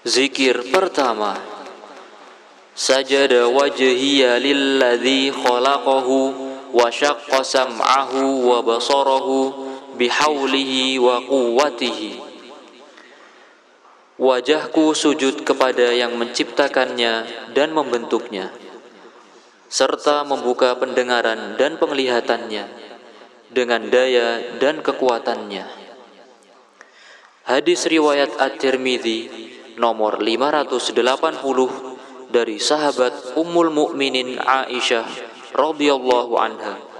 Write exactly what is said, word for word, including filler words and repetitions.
Zikir pertama. Sajada wajhiya lilladzi khalaqahu wa syaqqa sam'ahu wa basarahu bihaulihi wa quwwatihi. Wajahku sujud kepada yang menciptakannya dan membentuknya, serta membuka pendengaran dan penglihatannya dengan daya dan kekuatannya. Hadis riwayat At-Tirmidzi nomor lima ratus delapan puluh dari sahabat Ummul Mukminin Aisyah radhiyallahu anha.